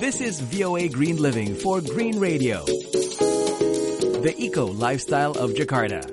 This is VOA Green Living for Green Radio, the eco lifestyle of Jakarta.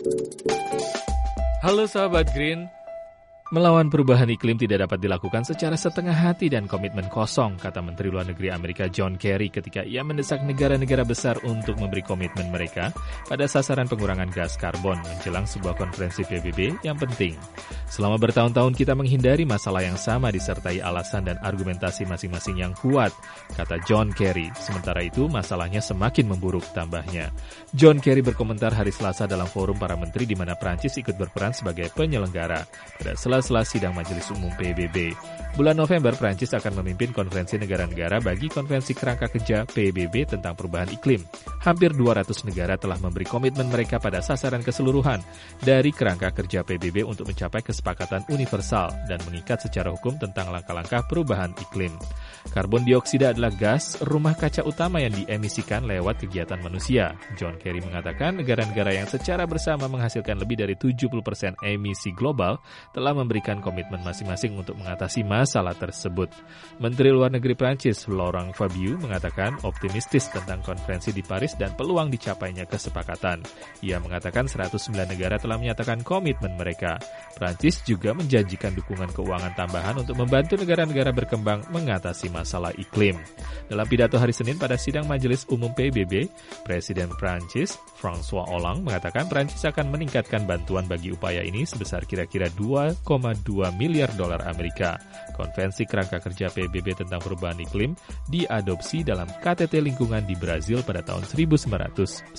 Halo sahabat Green. Melawan perubahan iklim tidak dapat dilakukan secara setengah hati dan komitmen kosong, kata Menteri Luar Negeri Amerika John Kerry ketika ia mendesak negara-negara besar untuk memberi komitmen mereka pada sasaran pengurangan gas karbon menjelang sebuah konferensi PBB yang penting. Selama bertahun-tahun kita menghindari masalah yang sama disertai alasan dan argumentasi masing-masing yang kuat, kata John Kerry. Sementara itu masalahnya semakin memburuk, tambahnya. John Kerry berkomentar hari Selasa dalam forum para menteri di mana Prancis ikut berperan sebagai penyelenggara pada sela-sela sidang Majelis Umum PBB. Bulan November, Prancis akan memimpin konferensi negara-negara bagi konferensi kerangka kerja PBB tentang perubahan iklim. Hampir 200 negara telah memberi komitmen mereka pada sasaran keseluruhan dari kerangka kerja PBB untuk mencapai kesepakatan universal dan mengikat secara hukum tentang langkah-langkah perubahan iklim. Karbon dioksida adalah gas rumah kaca utama yang diemisikan lewat kegiatan manusia. John Kerry mengatakan negara-negara yang secara bersama menghasilkan lebih dari 70% emisi global telah memberikan komitmen masing-masing untuk mengatasi masalah tersebut. Menteri Luar Negeri Prancis, Laurent Fabius, mengatakan optimistis tentang konferensi di Paris dan peluang dicapainya kesepakatan. Ia mengatakan 109 negara telah menyatakan komitmen mereka. Prancis juga menjanjikan dukungan keuangan tambahan untuk membantu negara-negara berkembang mengatasi masalah iklim. Dalam pidato hari Senin pada sidang Majelis Umum PBB, Presiden Prancis, François Hollande, mengatakan Prancis akan meningkatkan bantuan bagi upaya ini sebesar kira-kira 2,2 miliar dolar Amerika. Konvensi kerangka kerja PBB tentang perubahan iklim diadopsi dalam KTT lingkungan di Brazil pada tahun 1992.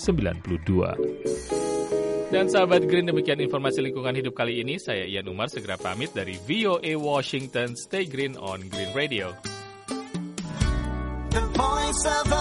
Dan sahabat Green, demikian informasi lingkungan hidup kali ini. Saya Ian Umar segera pamit dari VOA Washington. Stay green on Green Radio. The voice of